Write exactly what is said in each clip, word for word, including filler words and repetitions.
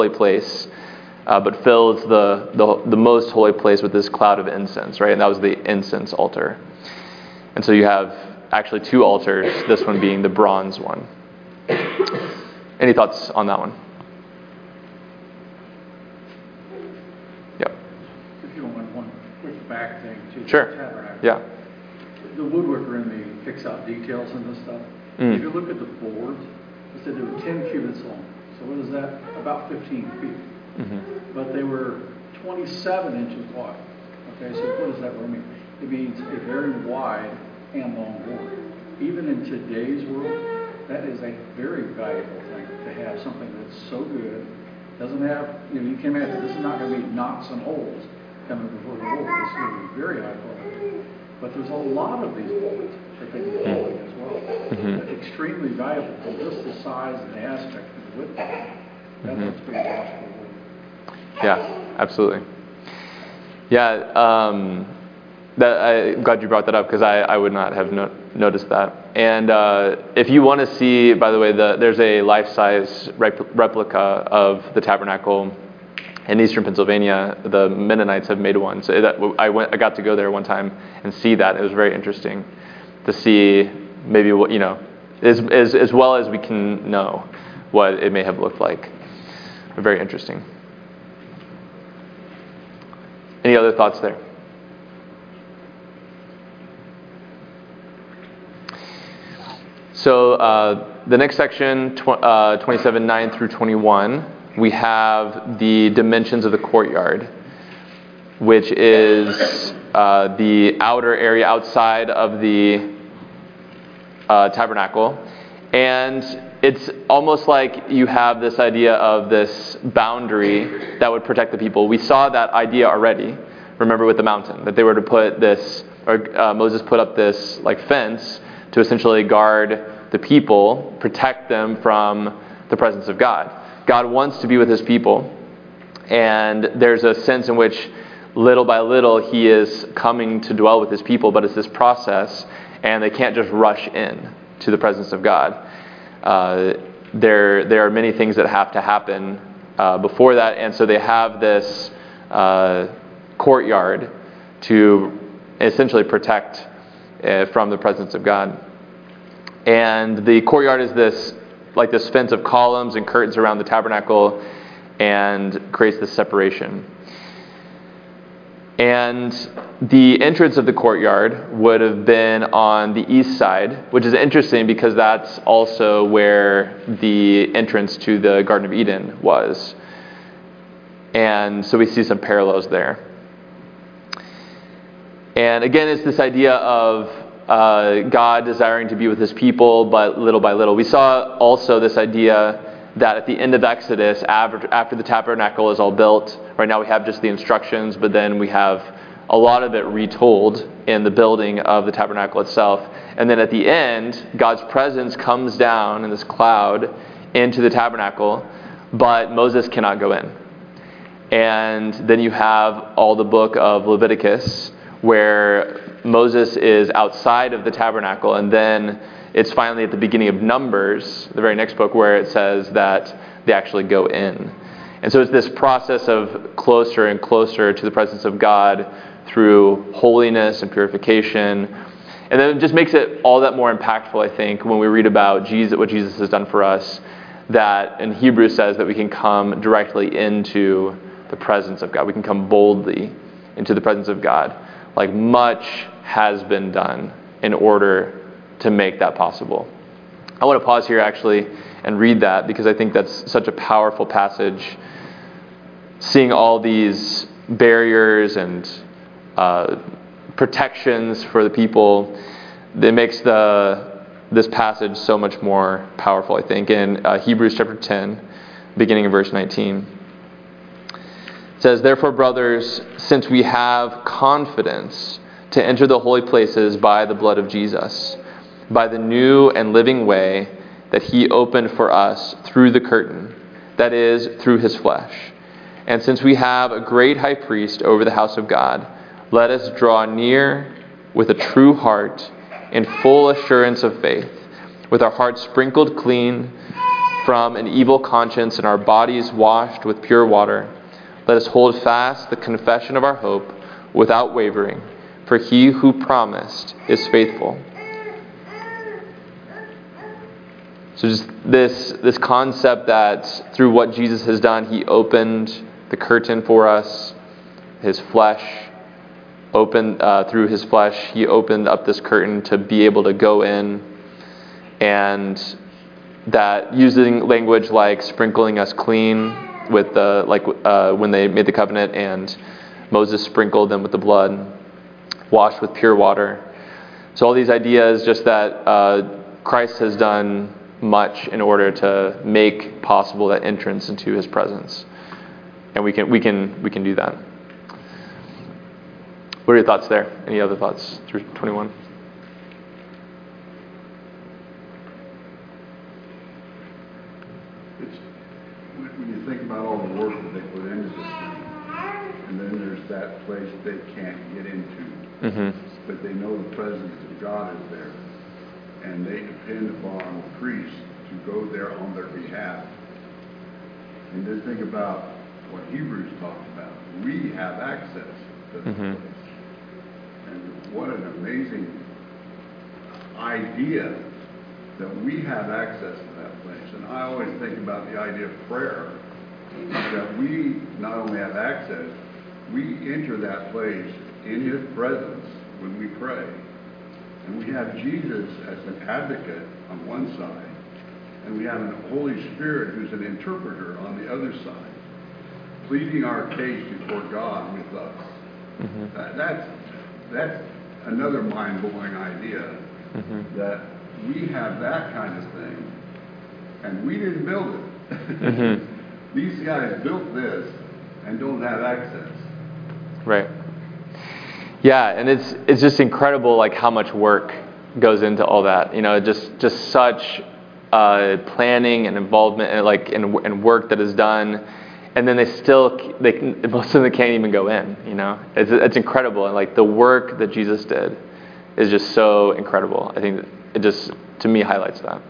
holy place, uh, but fills the, the the most holy place with this cloud of incense, right? And that was the incense altar. And so you have actually two altars, this one being the bronze one. Any thoughts on that one? Yep. If you want one quick back thing to Sure. the tabernacle. Yeah. The woodworker in me picks out details in this stuff. Mm. If you look at the boards, it said they were ten cubits long. So what is that? About fifteen feet. Mm-hmm. But they were twenty-seven inches wide. Okay, so what does that really mean? It means a very wide and long board. Even in today's world, that is a very valuable thing to have something that's so good. Doesn't have, you know, you can imagine this is not going to be knots and holes coming before the board. This is going to be very high quality. But there's a lot of these boards that they do quality as well. Mm-hmm. Extremely valuable for just the size and the aspect of the width. That's Mm-hmm. what's pretty valuable. Yeah, absolutely. Yeah, um, that, I'm glad you brought that up because I, I would not have no, noticed that. And uh, if you want to see, by the way, the, there's a life-size rep- replica of the tabernacle in eastern Pennsylvania. The Mennonites have made one. So that, I went, I got to go there one time and see that. It was very interesting to see maybe what, you know, as, as, as well as we can know what it may have looked like. Very interesting. Any other thoughts there? So uh, the next section, tw- uh, twenty-seven nine through twenty-one, we have the dimensions of the courtyard, which is uh, the outer area outside of the uh, tabernacle. And it's almost like you have this idea of this boundary that would protect the people. We saw that idea already, remember, with the mountain, that they were to put this, or uh, Moses put up this like fence to essentially guard the people, protect them from the presence of God. God wants to be with his people, and there's a sense in which little by little he is coming to dwell with his people, but it's this process, and they can't just rush in to the presence of God. Uh, there, there are many things that have to happen uh, before that, and so they have this uh, courtyard to essentially protect uh, from the presence of God. And the courtyard is this, like this fence of columns and curtains around the tabernacle, and creates this separation. And the entrance of the courtyard would have been on the east side, which is interesting because that's also where the entrance to the Garden of Eden was. And so we see some parallels there. And again, it's this idea of uh, God desiring to be with his people, but little by little. We saw also this idea that at the end of Exodus, after, after the tabernacle is all built, right now we have just the instructions, but then we have a lot of it retold in the building of the tabernacle itself. And then at the end, God's presence comes down in this cloud into the tabernacle, but Moses cannot go in. And then you have all the book of Leviticus, where Moses is outside of the tabernacle, and then it's finally at the beginning of Numbers, the very next book, where it says that they actually go in. And so it's this process of closer and closer to the presence of God through holiness and purification. And then it just makes it all that more impactful, I think, when we read about Jesus, what Jesus has done for us, that in Hebrews says that we can come directly into the presence of God. We can come boldly into the presence of God. Like, much has been done in order to make that possible. I want to pause here actually and read that because I think that's such a powerful passage. Seeing all these barriers and uh, protections for the people, it makes the this passage so much more powerful, I think. In uh, Hebrews chapter ten, beginning in verse nineteen, it says, "Therefore, brothers, since we have confidence to enter the holy places by the blood of Jesus, by the new and living way that he opened for us through the curtain, that is, through his flesh. And since we have a great high priest over the house of God, let us draw near with a true heart in full assurance of faith, with our hearts sprinkled clean from an evil conscience and our bodies washed with pure water, let us hold fast the confession of our hope without wavering, for he who promised is faithful. So just this, this concept that through what Jesus has done, he opened the curtain for us, his flesh, opened uh, through his flesh, he opened up this curtain to be able to go in, and that using language like sprinkling us clean with the, like uh, when they made the covenant and Moses sprinkled them with the blood, washed with pure water. So all these ideas, just that uh, Christ has done much in order to make possible that entrance into his presence. And we can we can we can do that. What are your thoughts there? Any other thoughts through twenty-one? It's, when you think about all the work that they put into this thing, and then there's that place they can't get into, Mm-hmm. but they know the presence of God is there, and they depend upon priests to go there on their behalf. And then think about what Hebrews talked about. We have access to this Mm-hmm. place. And what an amazing idea that we have access to that place. And I always think about the idea of prayer, that we not only have access, we enter that place in his presence when we pray. And we have Jesus as an advocate on one side, and we have the Holy Spirit who's an interpreter on the other side, pleading our case before God with us. Mm-hmm. That, that's, that's another mind-blowing idea, Mm-hmm. that we have that kind of thing, and we didn't build it. Mm-hmm. These guys built this and don't have access. Right. Yeah, and it's it's just incredible, like how much work goes into all that. You know, just just such uh, planning and involvement, and like and, and work that is done, and then they still they can, most of them can't even go in. You know, it's it's incredible, and like the work that Jesus did is just so incredible. I think it just to me highlights that.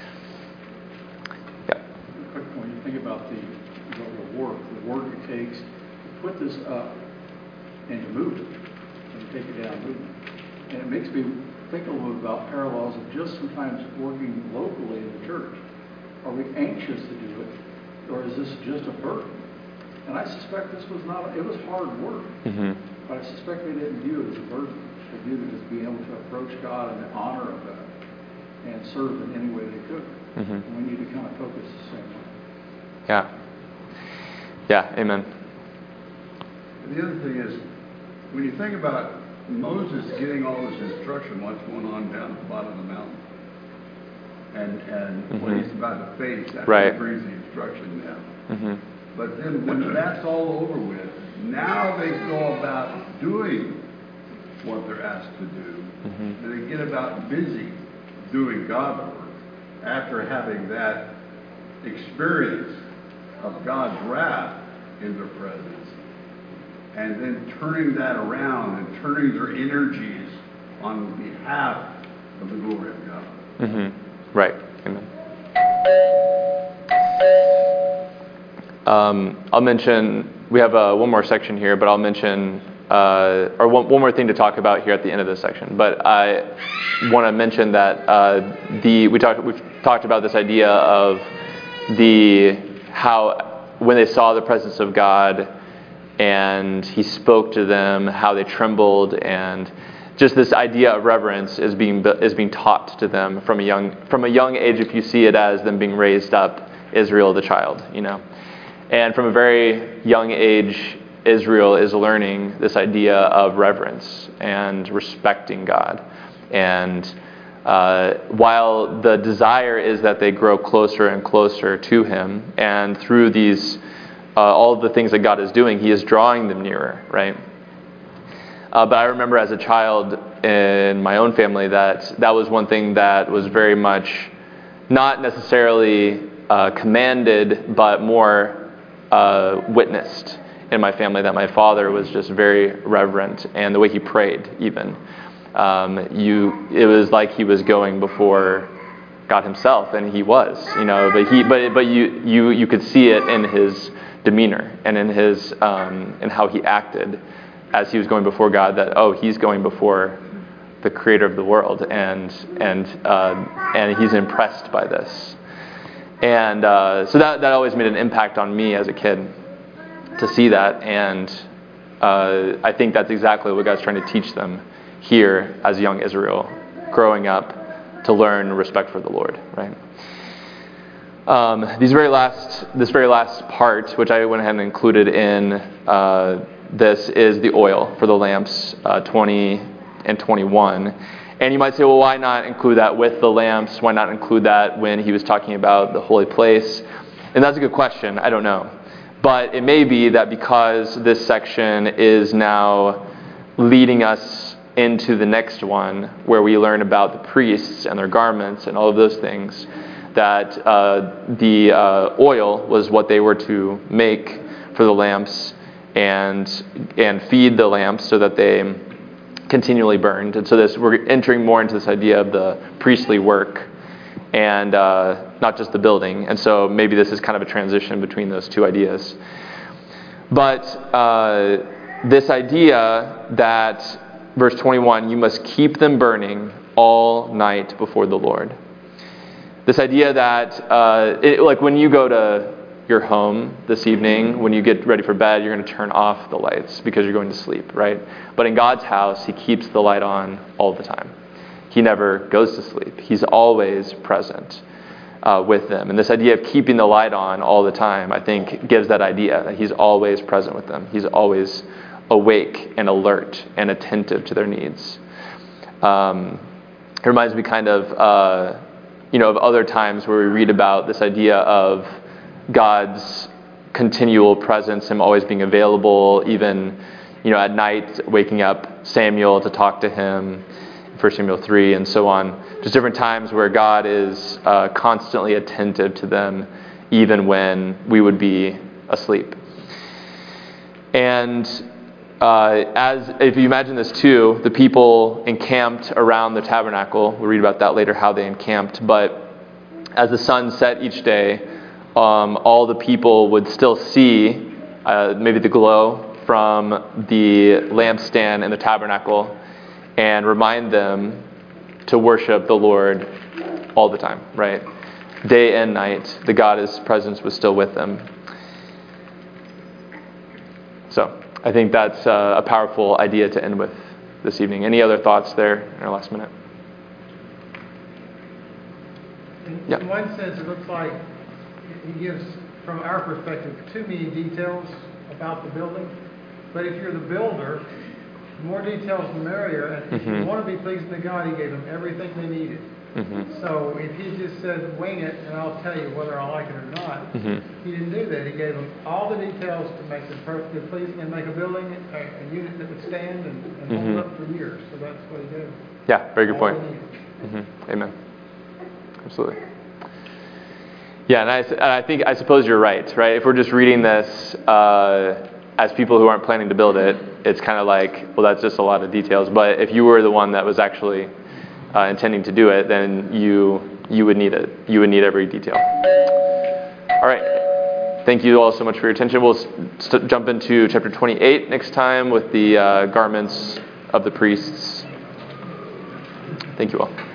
Yeah. Quick, when you think about the, the, the work, the work it takes to put this up and to move it, and take it down, move it. And it makes me think a little bit about parallels of just sometimes working locally in the church. Are we anxious to do it, or is this just a burden? And I suspect this was not, it was hard work, Mm-hmm. but I suspect they didn't view it as a burden. They viewed it as being able to approach God in the honor of that and serve in any way they could. Mm-hmm. And we need to kind of focus the same way. Yeah. Yeah. Amen. And the other thing is, when you think about Moses getting all this instruction, what's going on down at the bottom of the mountain, and and Mm-hmm. what he's about to face after Right. he brings the instruction down. Mm-hmm. But then when that's all over with, now they go about doing what they're asked to do, Mm-hmm. and they get about busy doing God's work after having that experience of God's wrath in their presence, and then turning that around and turning their energies on behalf of the glory of God. Mm-hmm. Right. Amen. Um, I'll mention, we have uh, one more section here, but I'll mention, uh, or one, one more thing to talk about here at the end of this section. But I want to mention that uh, the we talked we've talked about this idea of the how when they saw the presence of God and he spoke to them, how they trembled, and just this idea of reverence is being is being taught to them from a young from a young age. If you see it as them being raised up, Israel the child, you know, and from a very young age, Israel is learning this idea of reverence and respecting God. And uh, while the desire is that they grow closer and closer to Him, and through these uh, all of the things that God is doing, He is drawing them nearer, right? Uh, but I remember as a child in my own family that that was one thing that was very much not necessarily uh, commanded, but more uh, witnessed in my family, that my father was just very reverent, and the way he prayed even. Um, you, it was like he was going before God himself, and he was, you know, but he, but but you you you could see it in his demeanor and in his um, in how he acted as he was going before God. That oh, he's going before the Creator of the world, and and uh, and he's impressed by this, and uh, so that that always made an impact on me as a kid to see that, and uh, I think that's exactly what God's trying to teach them here as young Israel, growing up to learn respect for the Lord, right? Um, these very last, this very last part, which I went ahead and included in uh, this, is the oil for the lamps, uh, twenty and twenty-one. And you might say, well, why not include that with the lamps? Why not include that when he was talking about the holy place? And that's a good question. I don't know. But it may be that because this section is now leading us into the next one, where we learn about the priests and their garments and all of those things, that uh, the uh, oil was what they were to make for the lamps and and feed the lamps so that they continually burned. And so this we're entering more into this idea of the priestly work and uh, not just the building. And so maybe this is kind of a transition between those two ideas. But uh, this idea that verse twenty-one, you must keep them burning all night before the Lord. This idea that, uh, it, like when you go to your home this evening, when you get ready for bed, you're going to turn off the lights because you're going to sleep, right? But in God's house, he keeps the light on all the time. He never goes to sleep. He's always present uh, with them. And this idea of keeping the light on all the time, I think, gives that idea that he's always present with them. He's always awake and alert and attentive to their needs. Um, it reminds me kind of, uh, you know, of other times where we read about this idea of God's continual presence, him always being available, even, you know, at night, waking up Samuel to talk to him, First Samuel three, and so on. Just different times where God is uh, constantly attentive to them, even when we would be asleep. And Uh, as if you imagine this too, the people encamped around the tabernacle. We'll read about that later, how they encamped. But as the sun set each day, um, all the people would still see uh, maybe the glow from the lampstand in the tabernacle and remind them to worship the Lord all the time, right? Day and night, the God's presence was still with them. So I think that's uh, a powerful idea to end with this evening. Any other thoughts there in our last minute? In, yeah. in one sense, it looks like he gives, from our perspective, too many details about the building. But if you're the builder, the more details the merrier. And if mm-hmm. you want to be pleasing to God, he gave them everything they needed. Mm-hmm. So if he just said, wing it, and I'll tell you whether I like it or not, mm-hmm. he didn't do that. He gave them all the details to make them perfectly pleasing and make a building, a, a unit that would stand and, and mm-hmm. hold up for years. So that's what he did. Yeah, very good all point. Mm-hmm. Amen. Absolutely. Yeah, and I, and I think, I suppose you're right, right? If we're just reading this uh, as people who aren't planning to build it, it's kind of like, well, that's just a lot of details. But if you were the one that was actually Uh, intending to do it, then you you would need it. You would need every detail. All right. Thank you all so much for your attention. We'll st- jump into chapter twenty-eight next time with the uh, garments of the priests. Thank you all.